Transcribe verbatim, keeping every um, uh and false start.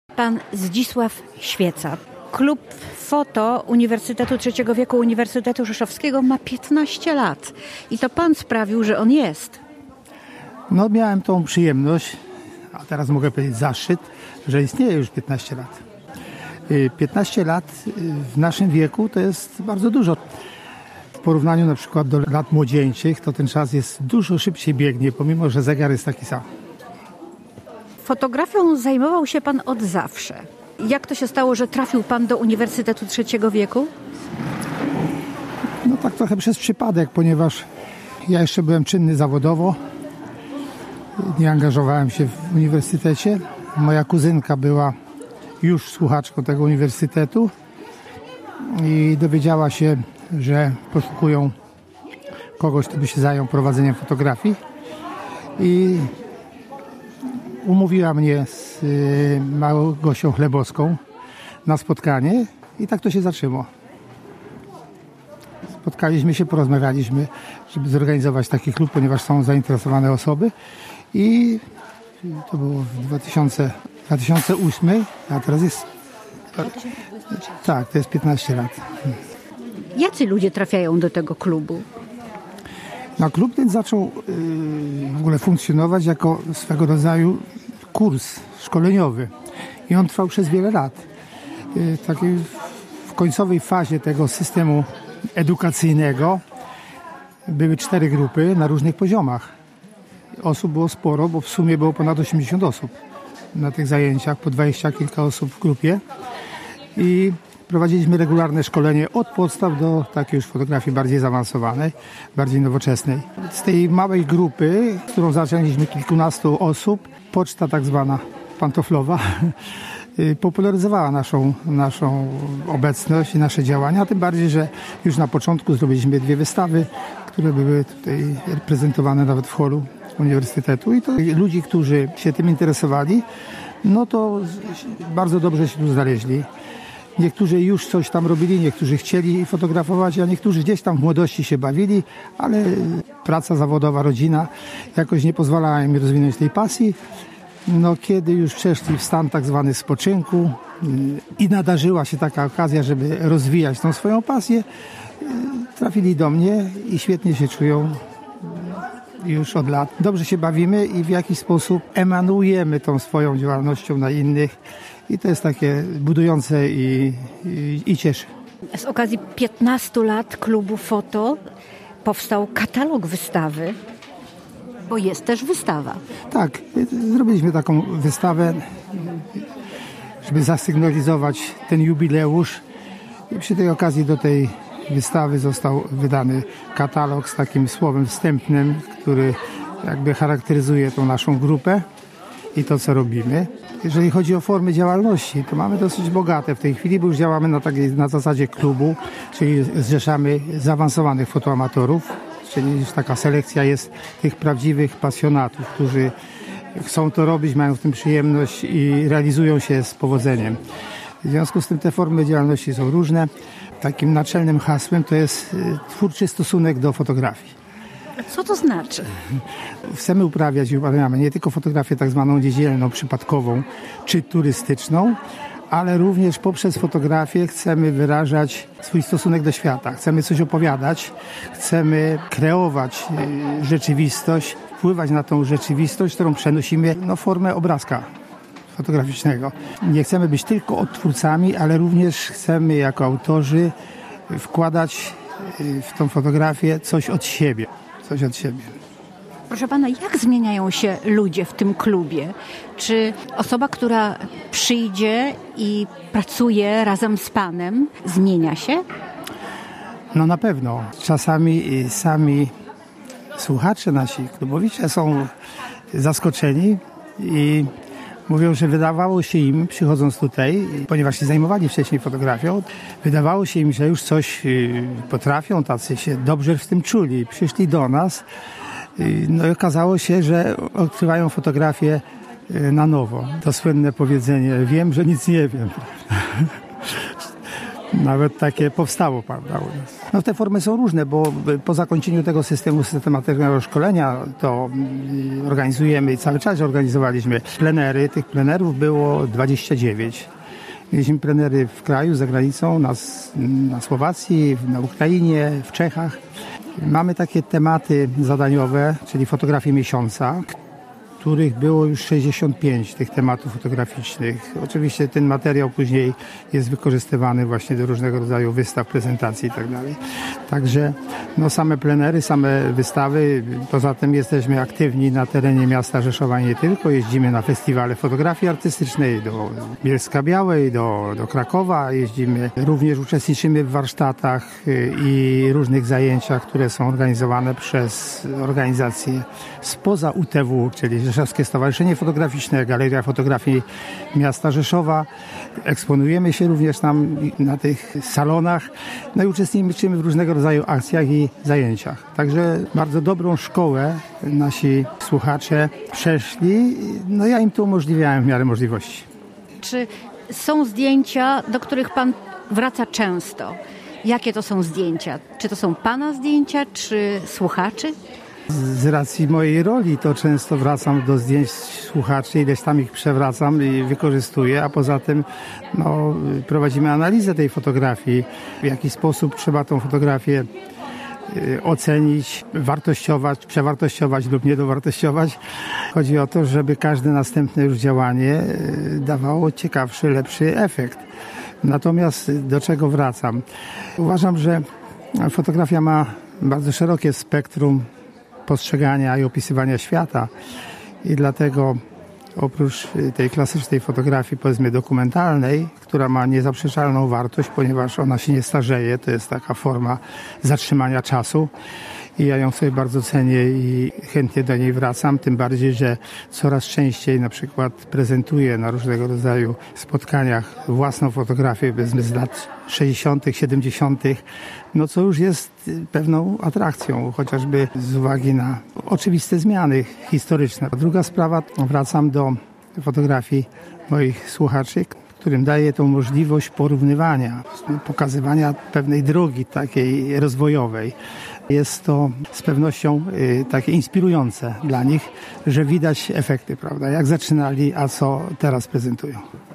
Pan Zdzisław Świeca. Klub Foto Uniwersytetu Trzeciego Wieku Uniwersytetu Rzeszowskiego ma piętnaście lat. I to pan sprawił, że on jest. No miałem tą przyjemność, a teraz mogę powiedzieć zaszczyt, że istnieje już piętnaście lat. piętnaście lat w naszym wieku to jest bardzo dużo. W porównaniu na przykład do lat młodzieńczych, to ten czas jest dużo szybciej biegnie, pomimo że zegar jest taki sam. Fotografią zajmował się pan od zawsze. Jak to się stało, że trafił pan do Uniwersytetu Trzeciego Wieku? No tak trochę przez przypadek, ponieważ ja jeszcze byłem czynny zawodowo. Nie angażowałem się w uniwersytecie. Moja kuzynka była już słuchaczką tego uniwersytetu i dowiedziała się, że poszukują kogoś, kto by się zajął prowadzeniem fotografii. I umówiła mnie z Małgosią Chlebowską na spotkanie i tak to się zaczęło. Spotkaliśmy się, porozmawialiśmy, żeby zorganizować taki klub, ponieważ są zainteresowane osoby i to było w dwa tysiące ósmym, a teraz jest... Tak, to jest piętnaście lat. Jacy ludzie trafiają do tego klubu? No, klub ten zaczął yy, w ogóle funkcjonować jako swego rodzaju kurs szkoleniowy i on trwał przez wiele lat. Yy, takiej w końcowej fazie tego systemu edukacyjnego były cztery grupy na różnych poziomach. Osób było sporo, bo w sumie było ponad osiemdziesiąt osób na tych zajęciach, po dwadzieścia kilka osób w grupie i prowadziliśmy regularne szkolenie od podstaw do takiej już fotografii bardziej zaawansowanej, bardziej nowoczesnej. Z tej małej grupy, z którą zaczęliśmy kilkunastu osób, poczta tak zwana pantoflowa popularyzowała naszą, naszą obecność i nasze działania, tym bardziej, że już na początku zrobiliśmy dwie wystawy, które były tutaj prezentowane nawet w holu uniwersytetu i to ludzi, którzy się tym interesowali, no to bardzo dobrze się tu znaleźli. Niektórzy już coś tam robili, niektórzy chcieli fotografować, a niektórzy gdzieś tam w młodości się bawili, ale praca zawodowa, rodzina jakoś nie pozwalała im rozwinąć tej pasji. No kiedy już przeszli w stan tak zwany spoczynku i nadarzyła się taka okazja, żeby rozwijać tą swoją pasję, trafili do mnie i świetnie się czują już od lat. Dobrze się bawimy i w jakiś sposób emanujemy tą swoją działalnością na innych i to jest takie budujące i, i, i cieszy. Z okazji piętnastu lat klubu Foto powstał katalog wystawy, bo jest też wystawa. Tak, zrobiliśmy taką wystawę, żeby zasygnalizować ten jubileusz i przy tej okazji do tej wystawy został wydany katalog z takim słowem wstępnym, który jakby charakteryzuje tą naszą grupę i to, co robimy. Jeżeli chodzi o formy działalności, to mamy dosyć bogate. W tej chwili, bo już działamy na, takiej, na zasadzie klubu, czyli zrzeszamy zaawansowanych fotoamatorów, czyli już taka selekcja jest tych prawdziwych pasjonatów, którzy chcą to robić, mają w tym przyjemność i realizują się z powodzeniem. W związku z tym te formy działalności są różne. Takim naczelnym hasłem to jest twórczy stosunek do fotografii. Co to znaczy? Chcemy uprawiać i uprawiamy nie tylko fotografię tak zwaną niedzielną, przypadkową czy turystyczną, ale również poprzez fotografię chcemy wyrażać swój stosunek do świata. Chcemy coś opowiadać, chcemy kreować rzeczywistość, wpływać na tą rzeczywistość, którą przenosimy no, w formę obrazka fotograficznego. Nie chcemy być tylko odtwórcami, ale również chcemy jako autorzy wkładać w tą fotografię coś od siebie. Coś od siebie. Proszę pana, jak zmieniają się ludzie w tym klubie? Czy osoba, która przyjdzie i pracuje razem z panem, zmienia się? No na pewno. Czasami sami słuchacze nasi, klubowicze są zaskoczeni i mówią, że wydawało się im, przychodząc tutaj, ponieważ się zajmowali wcześniej fotografią, wydawało się im, że już coś potrafią, tacy się dobrze w tym czuli. Przyszli do nas, no i okazało się, że odkrywają fotografię na nowo. To słynne powiedzenie, wiem, że nic nie wiem. Nawet takie powstało, prawda, u nas. No te formy są różne, bo po zakończeniu tego systemu systematycznego szkolenia to organizujemy i cały czas organizowaliśmy plenery. Tych plenerów było dwadzieścia dziewięć. Mieliśmy plenery w kraju, za granicą, na, na Słowacji, na Ukrainie, w Czechach. Mamy takie tematy zadaniowe, czyli fotografie miesiąca, których było już sześćdziesiąt pięć tych tematów fotograficznych. Oczywiście ten materiał później jest wykorzystywany właśnie do różnego rodzaju wystaw, prezentacji i tak dalej. Także no, same plenery, same wystawy. Poza tym jesteśmy aktywni na terenie miasta Rzeszowa nie tylko. Jeździmy na festiwale fotografii artystycznej do Bielska-Białej, do, do Krakowa. Jeździmy, również uczestniczymy w warsztatach i różnych zajęciach, które są organizowane przez organizacje spoza U T W, czyli Rzeszowskie Stowarzyszenie Fotograficzne, Galeria Fotografii Miasta Rzeszowa. Eksponujemy się również tam na tych salonach, no i uczestniczymy w różnego rodzaju akcjach i zajęciach. Także bardzo dobrą szkołę nasi słuchacze przeszli, no ja im to umożliwiałem w miarę możliwości. Czy są zdjęcia, do których pan wraca często? Jakie to są zdjęcia? Czy to są pana zdjęcia, czy słuchaczy? Z racji mojej roli to często wracam do zdjęć słuchaczy, ileś tam ich przewracam i wykorzystuję, a poza tym no, prowadzimy analizę tej fotografii, w jaki sposób trzeba tą fotografię ocenić, wartościować, przewartościować lub niedowartościować. Chodzi o to, żeby każde następne już działanie dawało ciekawszy, lepszy efekt. Natomiast do czego wracam? Uważam, że fotografia ma bardzo szerokie spektrum postrzegania i opisywania świata i dlatego oprócz tej klasycznej fotografii, powiedzmy dokumentalnej, która ma niezaprzeczalną wartość, ponieważ ona się nie starzeje, to jest taka forma zatrzymania czasu i ja ją sobie bardzo cenię i chętnie do niej wracam, tym bardziej, że coraz częściej na przykład prezentuję na różnego rodzaju spotkaniach własną fotografię z lat sześćdziesiątych, siedemdziesiątych, no co już jest pewną atrakcją, chociażby z uwagi na oczywiste zmiany historyczne. Druga sprawa, wracam do fotografii moich słuchaczy, którym daje tą możliwość porównywania, pokazywania pewnej drogi takiej rozwojowej. Jest to z pewnością y, takie inspirujące dla nich, że widać efekty, prawda, jak zaczynali, a co teraz prezentują.